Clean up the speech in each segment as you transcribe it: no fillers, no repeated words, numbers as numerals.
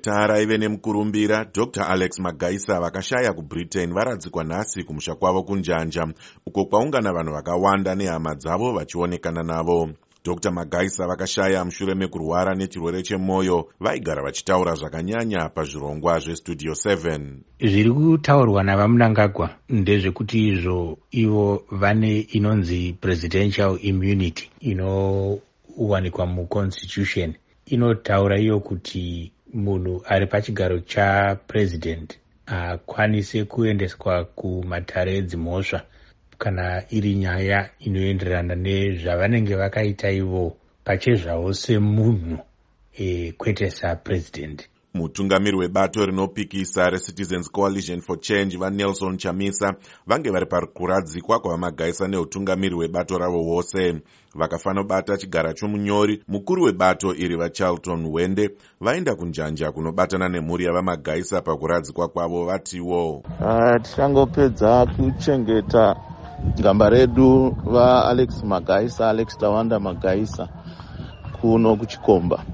Tara ive nemukurumbira, Dr. Alex Magaisa vakashaya kuBritain varadzikwa nhasi kumusha kwavo kunjanja, uko kwaungana vanhu vakawanda nehama dzavo vachionekana navo. Dr. Magaisa vakashaya mushure mekurwara nechirwere chemwoyo. Vaigara vachitaura zvakanyanya pazvirongwa zveStudio 7. Zviri kutaurwa navaMnangagwa ndezvekuti izvo ivo vane inonzi presidential immunity inowanikwa muconstitution. Inotaura iyo kuti munhu ari pachigaro chapresident akwanise kuendeswa kumatare edzimhosva kana iri nyaya inoenderana nezvavanenge vakaita ivo pachezvavo semunhu kwete sapresident. Mutungamiri webato rinopikisa reCitizens Coalition for Change vaNelson Chamisa vange vari pakuradzikwa kwavamagaisa neutungamiri webato ravo wose. Vakafanobata chigara chomunyori, mukuru webato iri vaCharlton Wende vaenda kunjanja kunobatana nemhuri yavamagaisa pakuradzikwa kwavo vatiwo. Tichangopedza kuchengeta gamba redu vaAlex Magaisa, Alex Tawanda Magaisa kuno kuchikomba.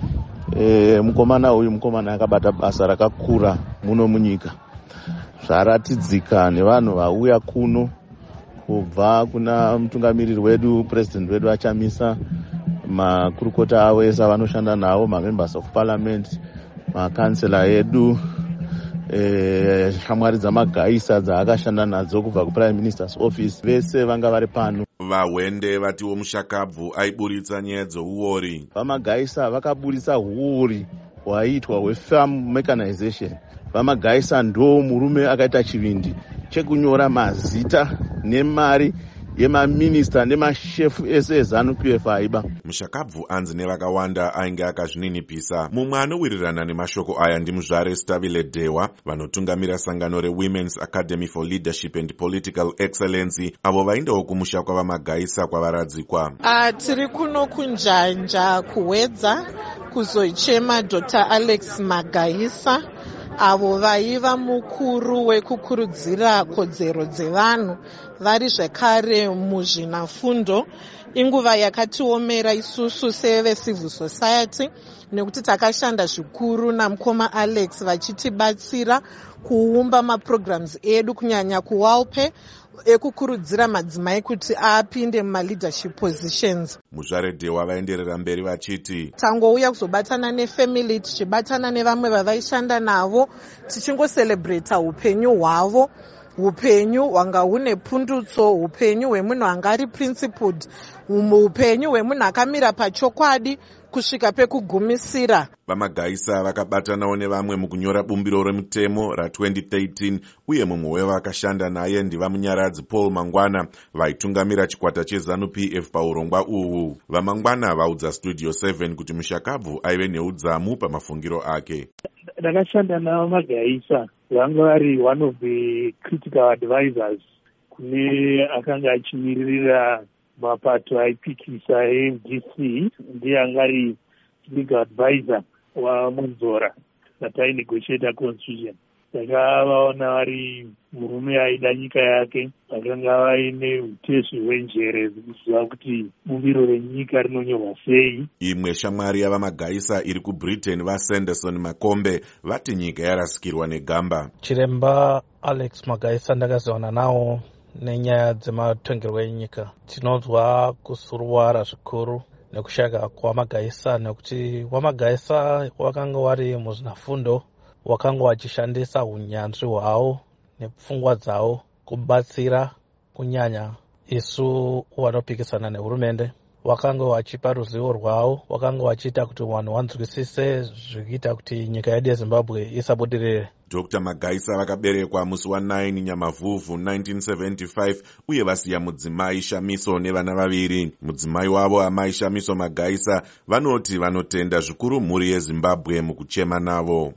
Mukomana uyu mukomana akabata basa rakakura muno munyika. Zvaratidzika nevanhu vauya kuno kubva kuna mutungamiriri wedu, president wedu Chamisa, makurukota avo ese vanoshanda navo, members of parliament, makansela edu, shamwari dzamagaisa dzaakashanda nadzo kubva kuprime minister's office, vese vanga vari pano. VaWende vatiwo Mushakabvu aiburitsa nyaya dzouori. Vamagaisa vakaburitsa huori hwaiitwa hwefarm mechanization. Vamagaisa ndo murume akaita chivindi chekunyora mazita nemari yemaminista nemashefu ese eZANU-PF aiba. Mushakabvu anzi nevakawanda ainge akazvininipisa. Mumwe anowirirana nemashoko aya ndimuzvare Stavile Dewa, vanotungamira sangano reWomen's Academy for Leadership and Political Excellency, avo vaindawo kumusha kwavamagaisa kwavaradzikwa. Tiri kuno kunjanja kuwedza kuzochema Dr. Alex Magaisa, avo vaiva mukuru wekukurudzira kodzero dzevanhu vari zvekare muzvinafundo. Inguva yakatiomera isusu sevecivil society nekuti takashanda zvikuru namukoma Alex vachitibatsira kuumba maprograms edu kunyanya kuWALPE ekukurudzira madzimai kuti apinde mumaleadership positions. Muzvare Dewa vaenderera mberi vachiti tangouya kuzobatana nefamily, tichibatana nevamwe vavaishanda navo, tichingocelebrata upenyu hwavo, upenyu hwanga hune pundutso, upenyu hwemunhu anga ari principled, upenyu hwemunhu akamira pachokwadi kusvika pekugumisira. Vamagaisa vakabatanawo nevamwe mukunyora bumbiro remutemo ra2013, uye mumwe wevakashanda naye ndivamunyaradzi Paul Mangwana vaitungamira chikwata cheZANU-PF paurongwa uhu. VaMangwana vaudza Studio 7 kuti Mushakabvu aive neudzamu pamafungiro ake. Ndakashanda navamagaisa, vanga vari one of the critical advisors kune akanga achimiririra mapato aipikisa eMDC, ndiye angari legal advisor waMunzora natainegotiata constitution. Takavaona vari murume aida nyika yake, vakanga vaine utezu hwenjere kuziva kuti bumbiro renyika rinonyorwa sei. Imwe shamwari yavamagaisa iri kuBritain vaSanderson Makombe vati nyika yarasikirwa negamba. Chiremba Alex Magaisa ndakazoona nawo nenyaya dzematongerwo enyika. Tinonzwa kusuruvara zvikuru nekushaka kwaMagaisa, nekuti waMagaisa wakanga wari muzvinafundo, wakanga wachishandisa unyanzvi hwawo nepfungwa dzawo kubatsira kunyanya isu vanopikisana nehurumende. Wakanga wachipa ruzivo rwawo, wakanga wachiita kuti vanhu vanzwisise zvichiita kuti nyika yedu yeZimbabwe isabudirire. Dr. Magaisa vakaberekwa musi wa9 Nyamavhuvhu 1975 uye vasiya mudzimai Shamiso nevana vaviri. Mudzimai wavo amai Shamiso Magaisa vanoti vanotenda zvikuru mhuri yeZimbabwe mukuchema navo.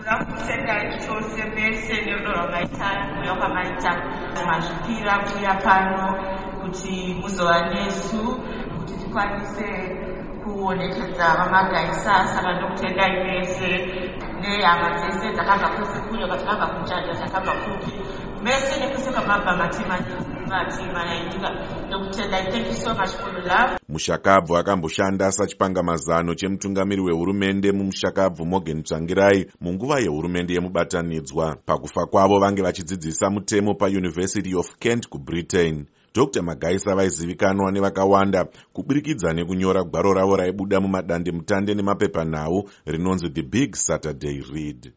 Mazvipira kuya pano kuti muzova nesu kuti tikwanise kuonekedza vamagaisa. Saka ndokutendai vese nehama dzese dzakabva kwese kuyo, dzakabva kunjanja, dzakabva kupi, mese nekusuka mabva matima Fatima Naidika. Dr. Thank you so much for your love. Mushakabvu akamboshanda sachipangamazano chemutungamiri wehurumende mumushakabvu Morgan Tsvangirai munguva yehurumende yemubatanidzwa. Pakufa kwavo vange vachidzidzisa mutemo paUniversity of Kent kuBritain. Dr. Magaisa vaizivikanwa nevakawanda kuburikidza nekunyora gwaro ravo raibuda mumadandemutande nemapepanhau rinonzi The Big Saturday Read.